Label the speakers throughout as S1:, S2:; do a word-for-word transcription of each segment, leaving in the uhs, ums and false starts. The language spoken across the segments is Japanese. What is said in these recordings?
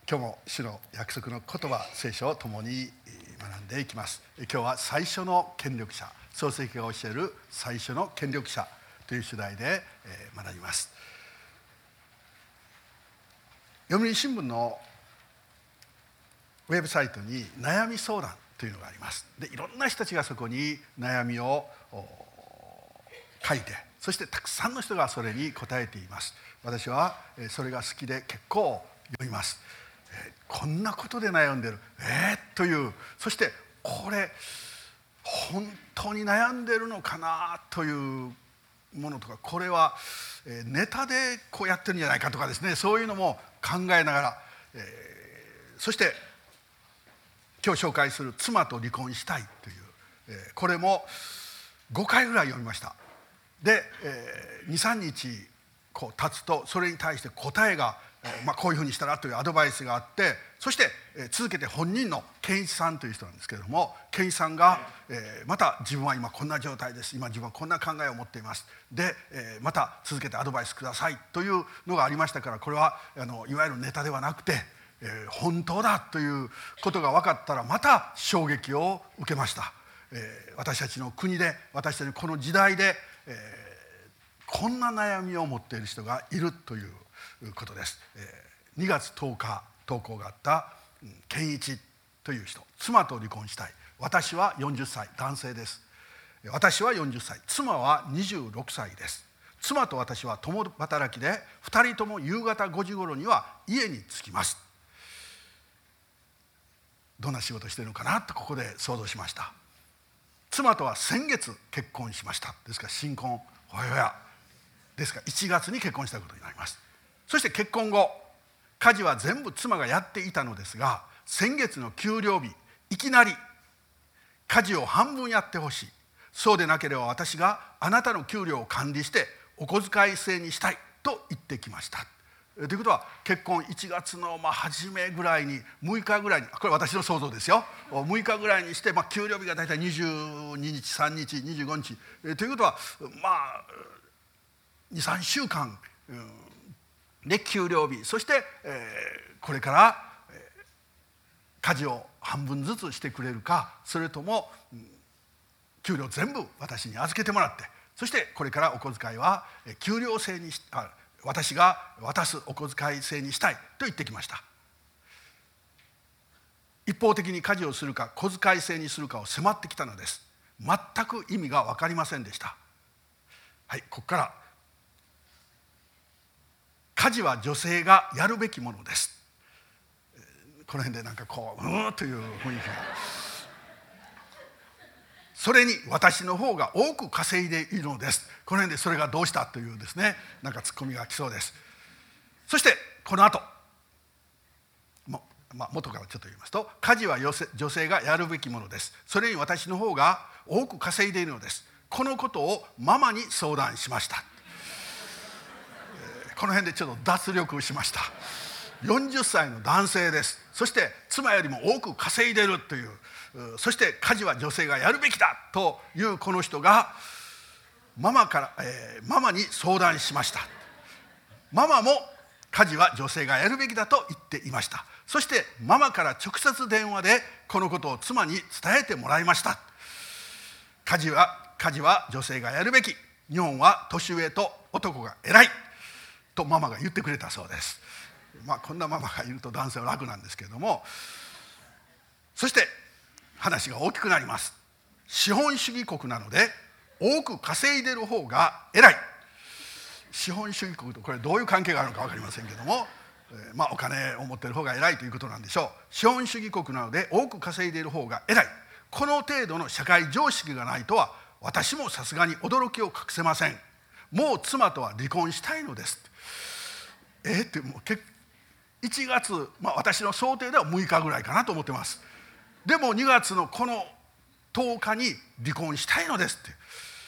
S1: 今日も主の約束の言葉、聖書を共に学んでいきます。今日は最初の権力者、創世記が教える最初の権力者という主題で学びます。読売新聞のウェブサイトに悩み相談というのがあります。で、いろんな人たちがそこに悩みを書いて、そしてたくさんの人がそれに答えています。私はそれが好きで結構読みます。こんなことで悩んでる、えー、という、そしてこれ本当に悩んでるのかなというものとか、これはネタでこうやってるんじゃないかとかですね、そういうのも考えながら、えー、そして今日紹介する妻と離婚したいという、えー、これもごかいぐらい読みました。で、えー、にさんにちこう経つとそれに対して答えが、まあ、こういうふうにしたらというアドバイスがあって、そして続けて本人の健一さんという人なんですけれども、健一さんが、えー、また自分は今こんな状態です、今自分はこんな考えを持っています、で、えー、また続けてアドバイスくださいというのがありましたから、これはあのいわゆるネタではなくて、えー、本当だということが分かったらまた衝撃を受けました。えー、私たちの国で、私たちのこの時代で、えー、こんな悩みを持っている人がいるということです。にがつとおか投稿があった健一という人、妻と離婚したい、私はよんじゅっさい、男性です。私はよんじゅっさい、妻はにじゅうろくさいです。妻と私は共働きで、ふたりとも夕方ごじ頃には家に着きます。どんな仕事してるのかなとここで想像しました。妻とは先月結婚しました。ですから新婚ほやほやですからいちがつに結婚したことになります。そして結婚後、家事は全部妻がやっていたのですが、先月の給料日、いきなり家事を半分やってほしい、そうでなければ私があなたの給料を管理してお小遣い制にしたいと言ってきました。ということは、結婚いちがつのまあ初めぐらいに、むいかぐらいに、これ私の想像ですよ、むいかぐらいにして、まあ、給料日が大体にじゅうににち、さんにち、にじゅうごにち、えということはまあにさんしゅうかん、うんで給料日、そして、えー、これから、えー、家事を半分ずつしてくれるか、それとも、うん、給料全部私に預けてもらって、そしてこれからお小遣いは給料制にしあ私が渡すお小遣い制にしたいと言ってきました。一方的に家事をするか小遣い制にするかを迫ってきたのです。全く意味が分かりませんでした。はい、ここから家事は女性がやるべきものです。この辺でなんかこううーんという雰囲気が、それに私の方が多く稼いでいるのです。この辺でそれがどうしたというですね、なんかツッコミが来そうです。そしてこの後も、まあ、元からちょっと言いますと、家事は女性がやるべきものです。それに私の方が多く稼いでいるのです。このことをママに相談しました。この辺でちょっと脱力しました。よんじゅっさいの男性です。そして妻よりも多く稼いでるという、そして家事は女性がやるべきだというこの人がママから、えー、ママに相談しました。ママも家事は女性がやるべきだと言っていました。そしてママから直接電話でこのことを妻に伝えてもらいました。家事は家事は女性がやるべき、日本は年上と男が偉いとママが言ってくれたそうです。まあこんなママがいると男性は楽なんですけれども、そして話が大きくなります。資本主義国なので多く稼いでる方が偉い。資本主義国とこれどういう関係があるのか分かりませんけれども、えー、まあお金を持ってる方が偉いということなんでしょう。資本主義国なので多く稼いでいる方が偉い。この程度の社会常識がないとは私もさすがに驚きを隠せません。もう妻とは離婚したいのです。えー、ってもうけいちがつ、まあ、私の想定ではむいかぐらいかなと思ってます。でもにがつのこのとおかに離婚したいのですって。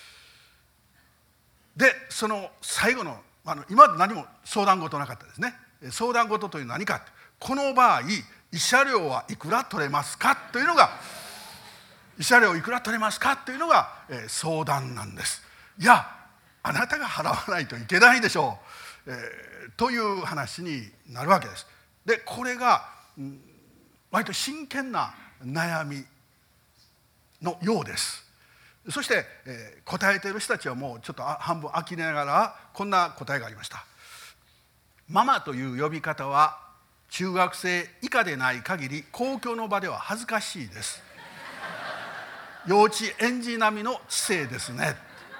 S1: でその最後の、あの今まで何も相談事なかったですね。相談事というのは何か、この場合慰謝料はいくら取れますかというのが、慰謝料いくら取れますかというのが、えー、相談なんです。いや、あなたが払わないといけないでしょう、えー、という話になるわけです。 でこれが、うん、割と真剣な悩みのようです。そして、えー、答えている人たちはもうちょっと半分呆れながらこんな答えがありました。ママという呼び方は中学生以下でない限り公共の場では恥ずかしいです。幼稚園児並みの知性ですね。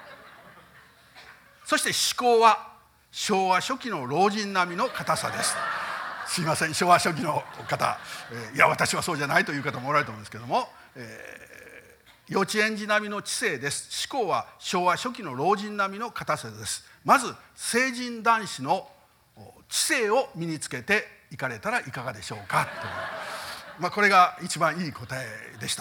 S1: そして思考は昭和初期の老人並みの硬さです。すいません、昭和初期の方、えー、いや私はそうじゃないという方もおられると思うんですけども、えー、幼稚園児並みの知性です。思考は昭和初期の老人並みの硬さです。まず成人男子の知性を身につけていかれたらいかがでしょうかという、まあ、これが一番いい答えでした。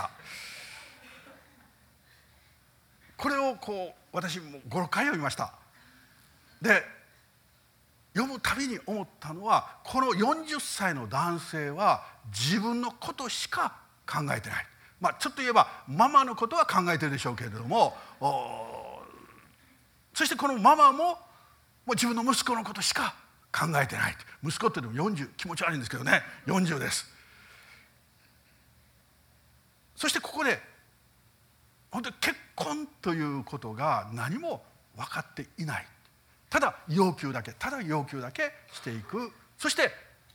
S1: これをこう私もごろっかい読みました。で読むたびに思ったのは、このよんじゅっさいの男性は自分のことしか考えてない。まあちょっと言えばママのことは考えてるでしょうけれども、そしてこのママももう自分の息子のことしか考えてない。息子ってでもよんじゅう、気持ち悪いんですけどね、よんじゅうです。そしてここで本当に結婚ということが何も分かっていない。ただ要求だけただ要求だけしていく。そして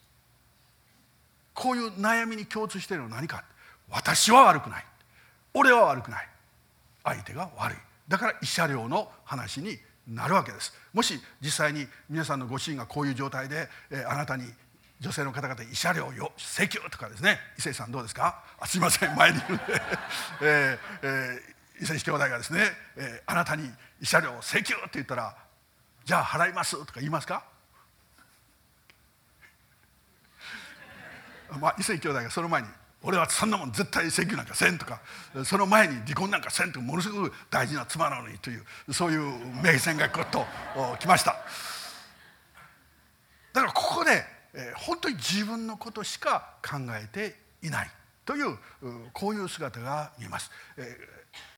S1: こういう悩みに共通しているのは何か。私は悪くない、俺は悪くない、相手が悪い。だから慰謝料の話になるわけです。もし実際に皆さんのご主人がこういう状態で、えー、あなたに女性の方々に慰謝料を請求とかですね、伊勢さんどうですか。あ、すいません、前にいるんで、えーえー、伊勢兄弟がですね、えー、あなたに慰謝料を請求って言ったら、じゃあ払いますとか言いますか。まあ伊勢兄弟がその前に、俺はそんなもん絶対請求なんかせんとか、その前に離婚なんかせんとか、ものすごく大事な妻なのにという、そういう名線がぐっときました。だからここで、えー、本当に自分のことしか考えていないという、こういう姿が見えます。えー